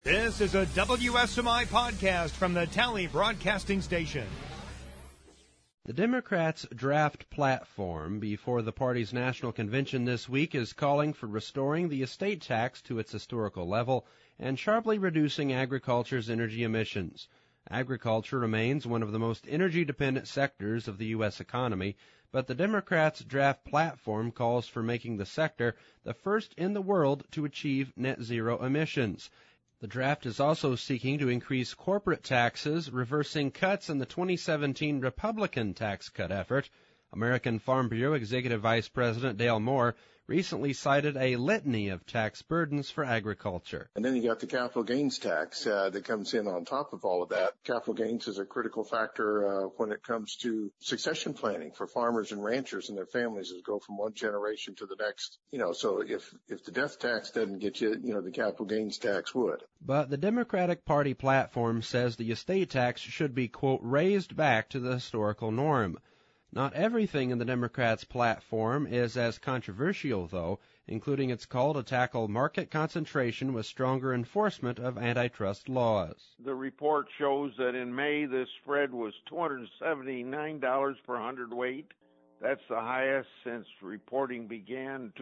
This is a WSMI podcast from the Tally Broadcasting Station. The Democrats' draft platform before the party's national convention this week is calling for restoring the estate tax to its historical level and sharply reducing agriculture's energy emissions. Agriculture remains one of the most energy-dependent sectors of the U.S. economy, but the Democrats' draft platform calls for making the sector the first in the world to achieve net zero emissions. The draft is also seeking to increase corporate taxes, reversing cuts in the 2017 Republican tax cut effort. American Farm Bureau Executive Vice President Dale Moore recently cited a litany of tax burdens for agriculture. And then you got the capital gains tax that comes in on top of all of that. Capital gains is a critical factor when it comes to succession planning for farmers and ranchers and their families as go from one generation to the next. So if the death tax doesn't get you, the capital gains tax would. But the Democratic Party platform says the estate tax should be, quote, raised back to the historical norm. Not everything in the Democrats' platform is as controversial, though, including its call to tackle market concentration with stronger enforcement of antitrust laws. The report shows that in May, this spread was $279 per hundredweight. That's the highest since reporting began in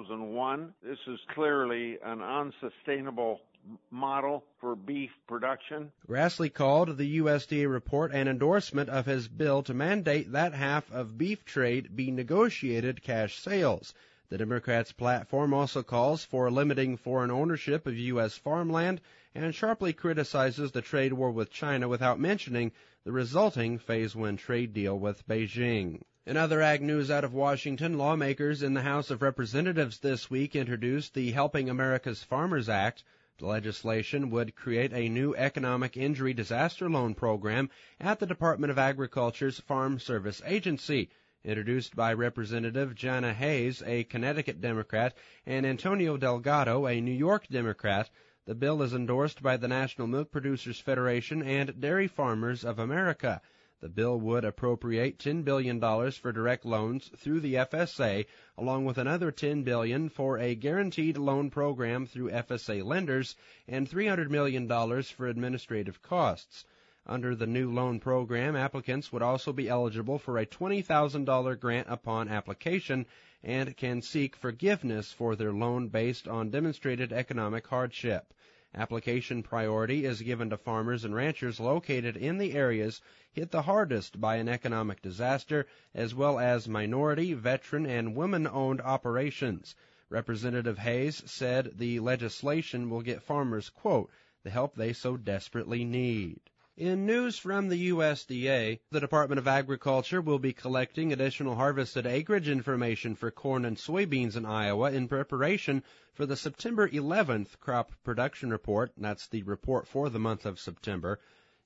2001. This is clearly an unsustainable model for beef production. Grassley called the USDA report an endorsement of his bill to mandate that half of beef trade be negotiated cash sales. The Democrats' platform also calls for limiting foreign ownership of U.S. farmland and sharply criticizes the trade war with China without mentioning the resulting Phase 1 trade deal with Beijing. In other ag news out of Washington, lawmakers in the House of Representatives this week introduced the Helping America's Farmers Act. The legislation would create a new economic injury disaster loan program at the Department of Agriculture's Farm Service Agency. Introduced by Representative Jana Hayes, a Connecticut Democrat, and Antonio Delgado, a New York Democrat, the bill is endorsed by the National Milk Producers Federation and Dairy Farmers of America. The bill would appropriate $10 billion for direct loans through the FSA, along with another $10 billion for a guaranteed loan program through FSA lenders and $300 million for administrative costs. Under the new loan program, applicants would also be eligible for a $20,000 grant upon application and can seek forgiveness for their loan based on demonstrated economic hardship. Application priority is given to farmers and ranchers located in the areas hit the hardest by an economic disaster, as well as minority, veteran, and women-owned operations. Representative Hayes said the legislation will get farmers, quote, the help they so desperately need. In news from the USDA, the Department of Agriculture will be collecting additional harvested acreage information for corn and soybeans in Iowa in preparation for the September 11th crop production report. That's the report for the month of September.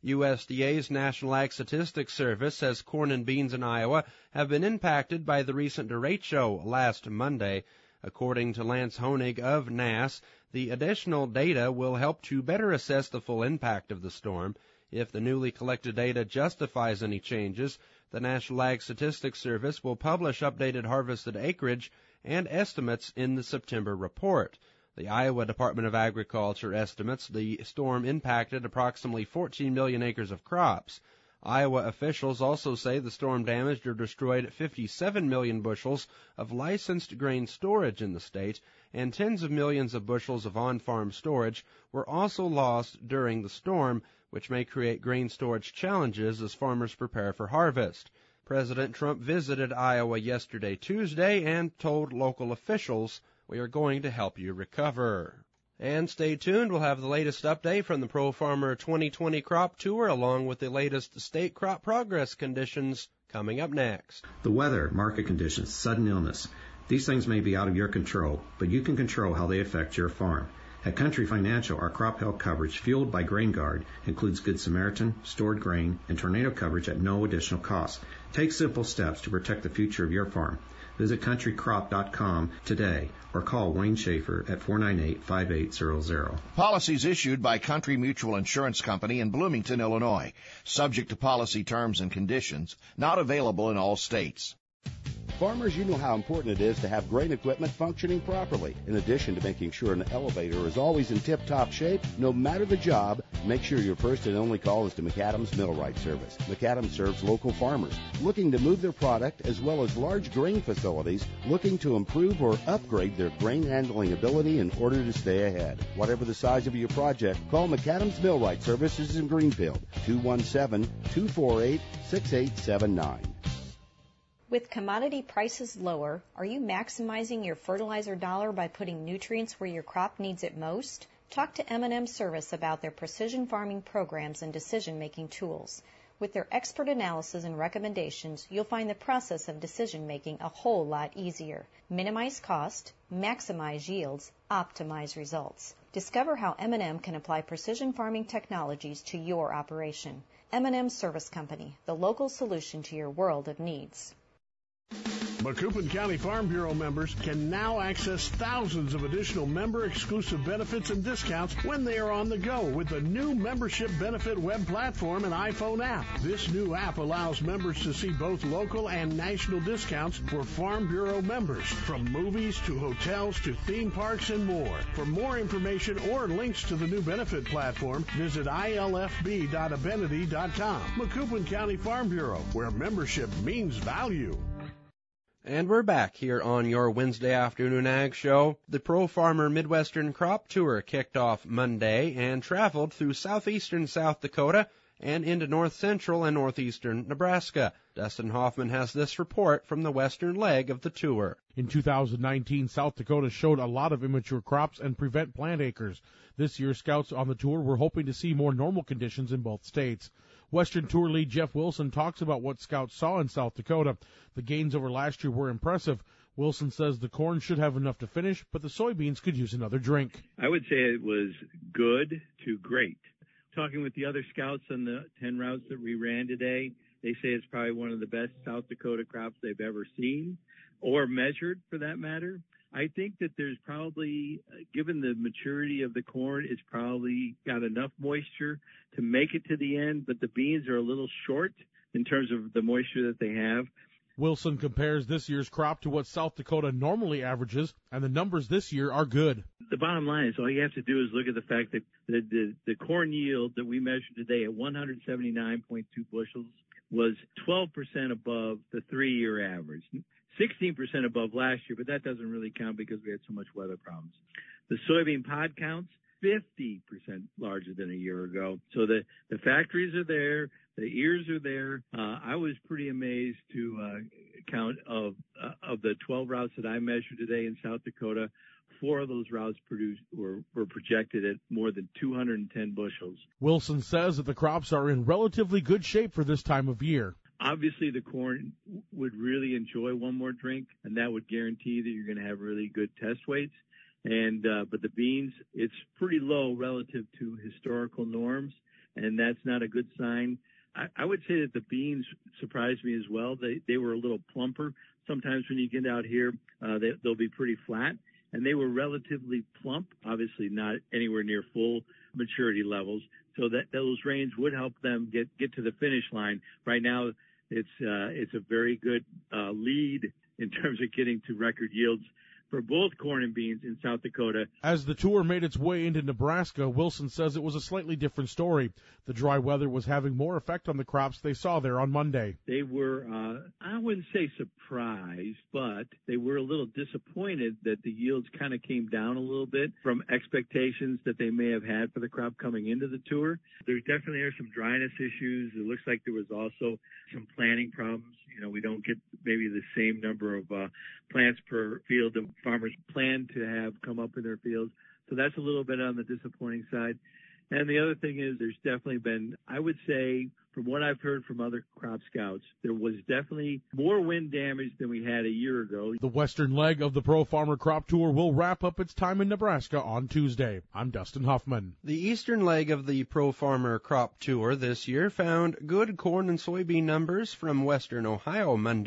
USDA's National Ag Statistics Service says corn and beans in Iowa have been impacted by the recent derecho last Monday. According to Lance Honig of NASS, the additional data will help to better assess the full impact of the storm. If the newly collected data justifies any changes, the National Ag Statistics Service will publish updated harvested acreage and estimates in the September report. The Iowa Department of Agriculture estimates the storm impacted approximately 14 million acres of crops. Iowa officials also say the storm damaged or destroyed 57 million bushels of licensed grain storage in the state, and tens of millions of bushels of on-farm storage were also lost during the storm, which may create grain storage challenges as farmers prepare for harvest. President Trump visited Iowa yesterday, Tuesday, and told local officials, "We are going to help you recover." And stay tuned, we'll have the latest update from the Pro Farmer 2020 Crop Tour, along with the latest state crop progress conditions coming up next. The weather, market conditions, sudden illness, these things may be out of your control, but you can control how they affect your farm. At Country Financial, our crop health coverage, fueled by Grain Guard, includes Good Samaritan, stored grain, and tornado coverage at no additional cost. Take simple steps to protect the future of your farm. Visit countrycrop.com today or call Wayne Schaefer at 498-5800. Policies issued by Country Mutual Insurance Company in Bloomington, Illinois. Subject to policy terms and conditions. Not available in all states. Farmers, you know how important it is to have grain equipment functioning properly. In addition to making sure an elevator is always in tip-top shape, no matter the job, make sure your first and only call is to McAdams Millwright Service. McAdams serves local farmers looking to move their product, as well as large grain facilities looking to improve or upgrade their grain handling ability in order to stay ahead. Whatever the size of your project, call McAdams Millwright Services in Greenfield, 217-248-6879. With commodity prices lower, are you maximizing your fertilizer dollar by putting nutrients where your crop needs it most? Talk to M&M Service about their precision farming programs and decision-making tools. With their expert analysis and recommendations, you'll find the process of decision-making a whole lot easier. Minimize cost, maximize yields, optimize results. Discover how M&M can apply precision farming technologies to your operation. M&M Service Company, the local solution to your world of needs. Macoupin County Farm Bureau members can now access thousands of additional member-exclusive benefits and discounts when they are on the go with the new Membership Benefit web platform and iPhone app. This new app allows members to see both local and national discounts for Farm Bureau members, from movies to hotels to theme parks and more. For more information or links to the new benefit platform, visit ilfb.abenity.com. Macoupin County Farm Bureau, where membership means value. And we're back here on your Wednesday afternoon Ag Show. The Pro Farmer Midwestern Crop Tour kicked off Monday and traveled through southeastern South Dakota and into north central and northeastern Nebraska. Dustin Hoffman has this report from the western leg of the tour. In 2019, South Dakota showed a lot of immature crops and prevent plant acres. This year, scouts on the tour were hoping to see more normal conditions in both states. Western Tour lead Jeff Wilson talks about what scouts saw in South Dakota. The gains over last year were impressive. Wilson says the corn should have enough to finish, but the soybeans could use another drink. I would say it was good to great. Talking with the other scouts on the 10 routes that we ran today, they say it's probably one of the best South Dakota crops they've ever seen, or measured for that matter. I think that there's probably, given the maturity of the corn, it's probably got enough moisture to make it to the end, but the beans are a little short in terms of the moisture that they have. Wilson compares this year's crop to what South Dakota normally averages, and the numbers this year are good. The bottom line is all you have to do is look at the fact that the corn yield that we measured today at 179.2 bushels was 12% above the 3-year average. 16% above last year, but that doesn't really count because we had so much weather problems. The soybean pod counts, 50% larger than a year ago. So the factories are there, the ears are there. I was pretty amazed to count of the 12 routes that I measured today in South Dakota, 4 of those routes were projected at more than 210 bushels. Wilson says that the crops are in relatively good shape for this time of year. Obviously, the corn would really enjoy one more drink, and that would guarantee that you're going to have really good test weights. And but the beans, it's pretty low relative to historical norms, and that's not a good sign. I would say that the beans surprised me as well. They were a little plumper. Sometimes when you get out here, they'll be pretty flat, and they were relatively plump. Obviously, not anywhere near full maturity levels, so that those rains would help them get to the finish line. Right now, it's a very good lead in terms of getting to record yields for both corn and beans in South Dakota. As the tour made its way into Nebraska, Wilson says it was a slightly different story. The dry weather was having more effect on the crops they saw there on Monday. They were, I wouldn't say surprised, but they were a little disappointed that the yields kind of came down a little bit from expectations that they may have had for the crop coming into the tour. There definitely are some dryness issues. It looks like there was also some planting problems. You know, we don't get maybe the same number of plants per field that farmers plan to have come up in their fields. So that's a little bit on the disappointing side. And the other thing is there's definitely been, I would say, from what I've heard from other crop scouts, there was definitely more wind damage than we had a year ago. The western leg of the Pro Farmer Crop Tour will wrap up its time in Nebraska on Tuesday. I'm Dustin Huffman. The eastern leg of the Pro Farmer Crop Tour this year found good corn and soybean numbers from western Ohio Monday,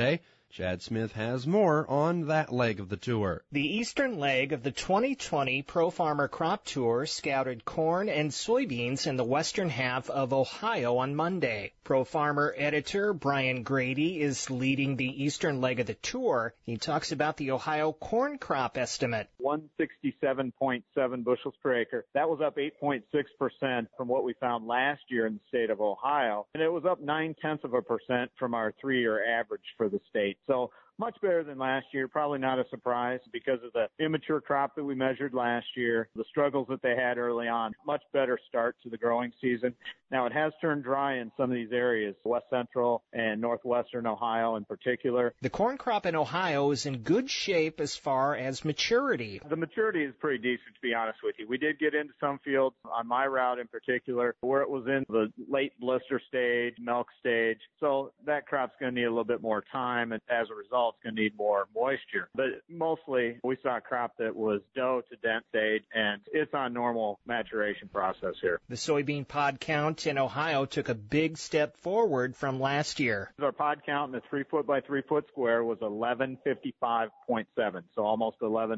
Chad Smith has more on that leg of the tour. The eastern leg of the 2020 Pro Farmer Crop Tour scouted corn and soybeans in the western half of Ohio on Monday. Pro Farmer editor Brian Grady is leading the eastern leg of the tour. He talks about the Ohio corn crop estimate. 167.7 bushels per acre. That was up 8.6% from what we found last year in the state of Ohio, and it was up 0.9% from our 3-year average for the state. So much better than last year. Probably not a surprise because of the immature crop that we measured last year, the struggles that they had early on. Much better start to the growing season. Now, it has turned dry in some of these areas, west central and northwestern Ohio in particular. The corn crop in Ohio is in good shape as far as maturity. The maturity is pretty decent, to be honest with you. We did get into some fields, on my route in particular, where it was in the late blister stage, milk stage. So that crop's going to need a little bit more time, and as a result, it's going to need more moisture. But mostly, we saw a crop that was dough to dent stage, and it's on normal maturation process here. The soybean pod count in Ohio took a big step forward from last year. Our pod count in the 3-foot by 3-foot square was 1155.7, so almost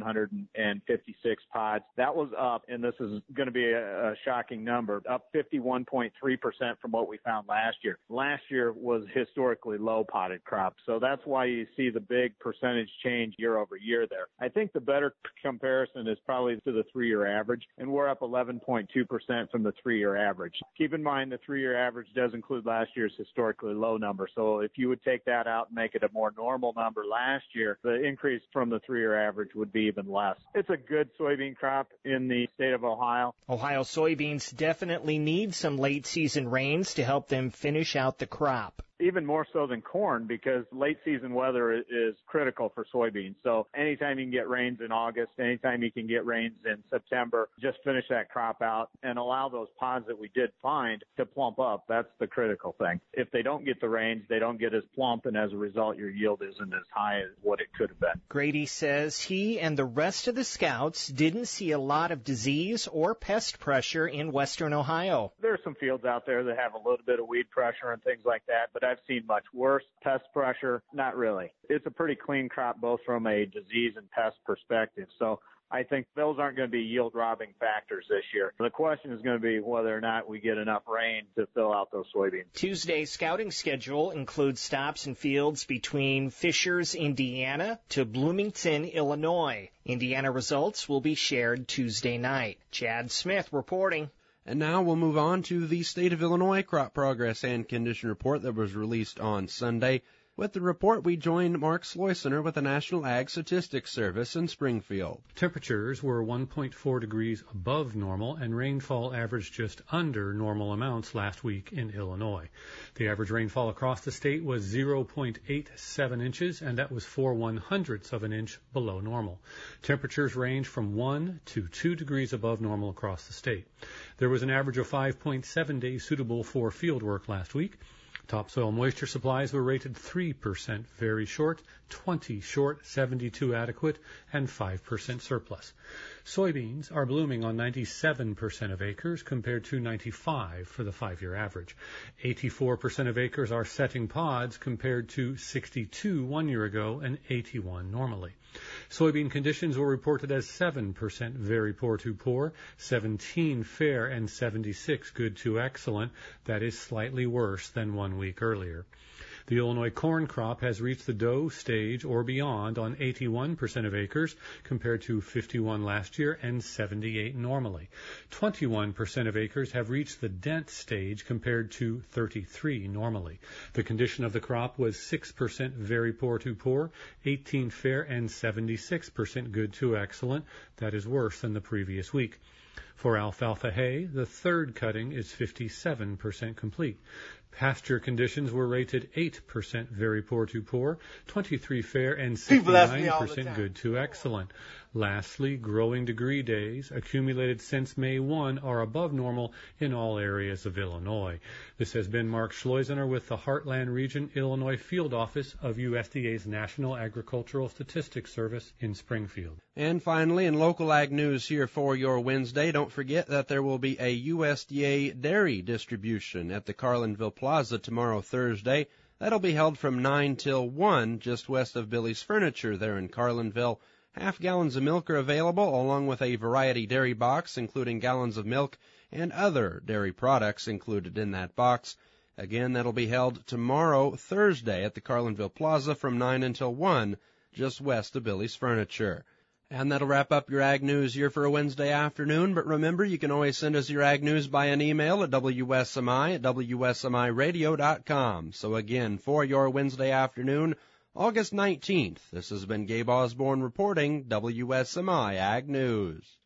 1,156 pods. That was up, and this is going to be a shocking number, up 51.3% from what we found last year. Last year was historically low potted crop, so that's why you see the big percentage change year over year there. I think the better comparison is probably to the 3-year average, and we're up 11.2% from the 3-year average. Keep in mind the 3-year average does include last year's historically low number, so if you would take that out and make it a more normal number last year, the increase from the 3-year average would be even less. It's a good soybean crop in the state of Ohio. Ohio soybeans definitely need some late season rains to help them finish out the crop. Even more so than corn, because late season weather is critical for soybeans. So anytime you can get rains in August, anytime you can get rains in September, just finish that crop out and allow those pods that we did find to plump up. That's the critical thing. If they don't get the rains, they don't get as plump, and as a result, your yield isn't as high as what it could have been. Grady says he and the rest of the scouts didn't see a lot of disease or pest pressure in western Ohio. There are some fields out there that have a little bit of weed pressure and things like that, but I've seen much worse. Pest pressure, not really. It's a pretty clean crop both from a disease and pest perspective. So I think those aren't going to be yield-robbing factors this year. The question is going to be whether or not we get enough rain to fill out those soybeans. Tuesday's scouting schedule includes stops in fields between Fishers, Indiana, to Bloomington, Illinois. Indiana results will be shared Tuesday night. Chad Smith reporting. And now we'll move on to the State of Illinois crop progress and condition report that was released on Sunday. With the report, we joined Mark Sloysener with the National Ag Statistics Service in Springfield. Temperatures were 1.4 degrees above normal, and rainfall averaged just under normal amounts last week in Illinois. The average rainfall across the state was 0.87 inches, and that was 4/100ths of an inch below normal. Temperatures range from 1 to 2 degrees above normal across the state. There was an average of 5.7 days suitable for field work last week. Topsoil moisture supplies were rated 3% very short, 20 short, 72 adequate, and 5% surplus. Soybeans are blooming on 97% of acres compared to 95% for the 5-year average. 84% of acres are setting pods compared to 62% 1 year ago and 81% normally. Soybean conditions were reported as 7% very poor to poor, 17% fair, and 76% good to excellent. That is slightly worse than 1 week earlier. The Illinois corn crop has reached the dough stage or beyond on 81% of acres compared to 51% last year and 78% normally. 21% of acres have reached the dent stage compared to 33% normally. The condition of the crop was 6% very poor to poor, 18% fair, and 76% good to excellent. That is worse than the previous week. For alfalfa hay, the third cutting is 57% complete. Pasture conditions were rated 8% very poor to poor, 23% fair, and 69% good to excellent. Lastly, growing degree days accumulated since May 1 are above normal in all areas of Illinois. This has been Mark Sloysener with the Heartland Region Illinois Field Office of USDA's National Agricultural Statistics Service in Springfield. And finally, in local ag news here for your Wednesday, don't forget that there will be a USDA dairy distribution at the Carlinville Plaza tomorrow, Thursday. That'll be held from 9 till 1, just west of Billy's Furniture there in Carlinville. Half gallons of milk are available, along with a variety dairy box, including gallons of milk and other dairy products included in that box. Again, that'll be held tomorrow, Thursday, at the Carlinville Plaza from 9 until 1, just west of Billy's Furniture. And that'll wrap up your Ag News here for a Wednesday afternoon. But remember, you can always send us your Ag News by an email at WSMI@WSMIRadio.com. So again, for your Wednesday afternoon, August 19th, this has been Gabe Osborne reporting WSMI Ag News.